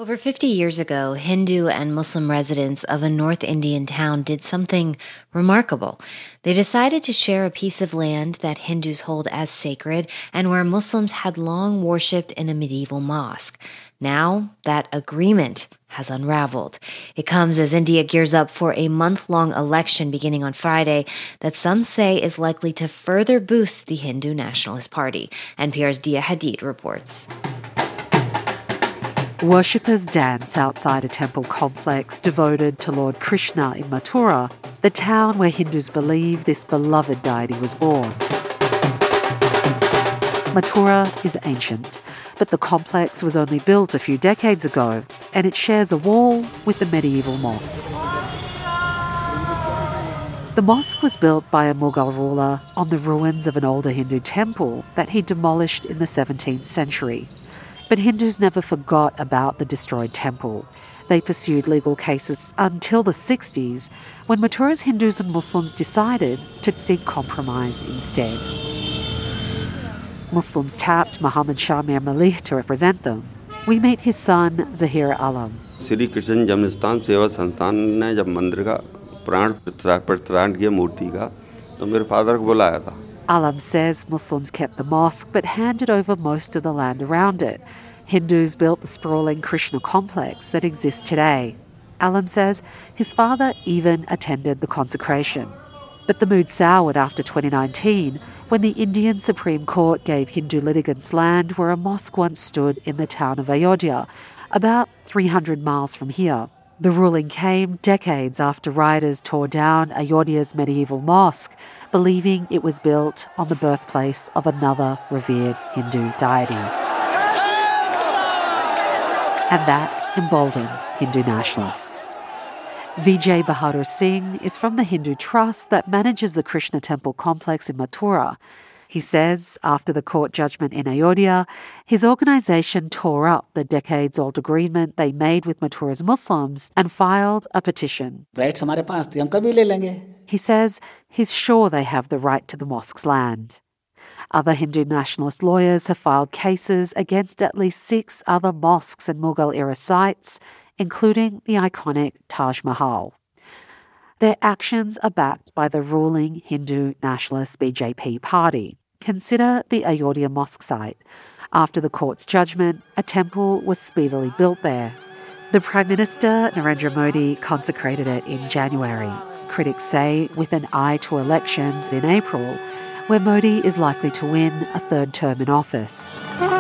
Over 50 years ago, Hindu and Muslim residents of a North Indian town did something remarkable. They decided to share a piece of land that Hindus hold as sacred and where Muslims had long worshipped in a medieval mosque. Now, that agreement has unraveled. It comes as India gears up for a month-long election beginning on Friday that some say is likely to further boost the Hindu Nationalist Party. NPR's Dia Hadid reports. Worshippers dance outside a temple complex devoted to Lord Krishna in Mathura, the town where Hindus believe this beloved deity was born. Mathura is ancient, but the complex was only built a few decades ago, and it shares a wall with the medieval mosque. The mosque was built by a Mughal ruler on the ruins of an older Hindu temple that he demolished in the 17th century. But Hindus never forgot about the destroyed temple. They pursued legal cases until the 60s, when Mathura's Hindus and Muslims decided to seek compromise instead. Muslims tapped Muhammad Shah Mir Malih to represent them. We meet his son, Zahir Alam. Shri Krishna जन्मस्थान सेवा संस्थान ने जब मंदिर का प्राण प्रतिष्ठान किया मूर्ति का तो मेरे फादर को बुलाया था. Alam says Muslims kept the mosque but handed over most of the land around it. Hindus built the sprawling Krishna complex that exists today. Alam says his father even attended the consecration. But the mood soured after 2019 when the Indian Supreme Court gave Hindu litigants land where a mosque once stood in the town of Ayodhya, about 300 miles from here. The ruling came decades after rioters tore down Ayodhya's medieval mosque, believing it was built on the birthplace of another revered Hindu deity. And that emboldened Hindu nationalists. Vijay Bahadur Singh is from the Hindu trust that manages the Krishna temple complex in Mathura. He says after the court judgment in Ayodhya, his organisation tore up the decades-old agreement they made with Mathura's Muslims and filed a petition. He says he's sure they have the right to the mosque's land. Other Hindu nationalist lawyers have filed cases against at least 6 other mosques and Mughal-era sites, including the iconic Taj Mahal. Their actions are backed by the ruling Hindu nationalist BJP party. Consider the Ayodhya mosque site. After the court's judgment, a temple was speedily built there. The Prime Minister, Narendra Modi, consecrated it in January. Critics say with an eye to elections in April, where Modi is likely to win a third term in office.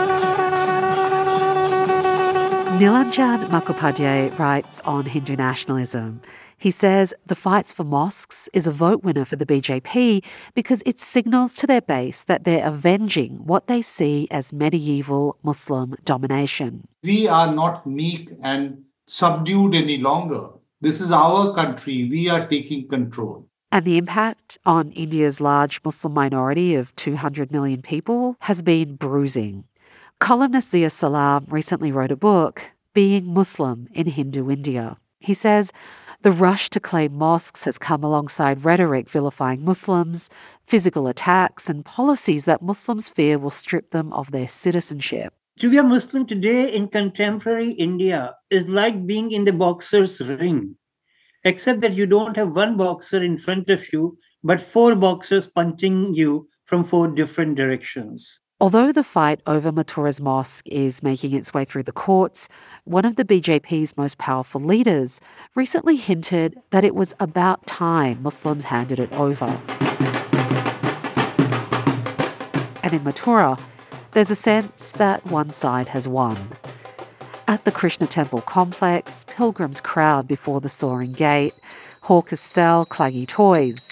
Nilanjan Mukhopadhyay writes on Hindu nationalism. He says the fights for mosques is a vote winner for the BJP because it signals to their base that they're avenging what they see as medieval Muslim domination. We are not meek and subdued any longer. This is our country. We are taking control. And the impact on India's large Muslim minority of 200 million people has been bruising. Columnist Zia Salam recently wrote a book, Being Muslim in Hindu India. He says the rush to claim mosques has come alongside rhetoric vilifying Muslims, physical attacks, and policies that Muslims fear will strip them of their citizenship. To be a Muslim today in contemporary India is like being in the boxer's ring, except that you don't have one boxer in front of you, but 4 boxers punching you from 4 different directions. Although the fight over Mathura's mosque is making its way through the courts, one of the BJP's most powerful leaders recently hinted that it was about time Muslims handed it over. And in Mathura, there's a sense that one side has won. At the Krishna temple complex, pilgrims crowd before the soaring gate. Hawkers sell claggy toys.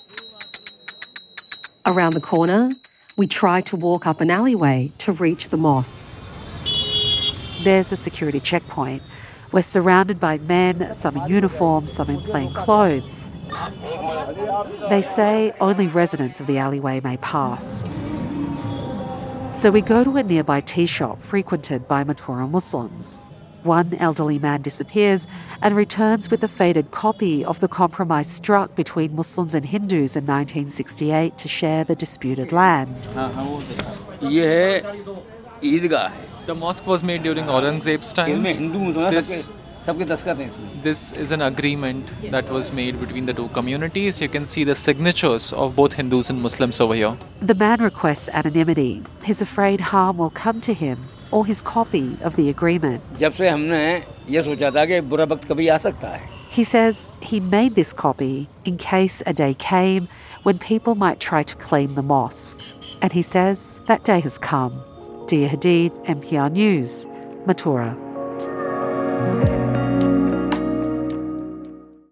Around the corner, we try to walk up an alleyway to reach the mosque. There's a security checkpoint. We're surrounded by men, some in uniform, some in plain clothes. They say only residents of the alleyway may pass. So we go to a nearby tea shop frequented by Mathura Muslims. One elderly man disappears and returns with a faded copy of the compromise struck between Muslims and Hindus in 1968 to share the disputed land. ये है ईदगाह है The mosque was made during Aurangzeb's times. This is an agreement that was made between the two communities. You can see the signatures of both Hindus and Muslims over here. The man requests anonymity. He's afraid harm will come to him or his copy of the agreement. He says he made this copy in case a day came when people might try to claim the mosque. And he says that day has come. Dia Hadid, NPR News, Matura.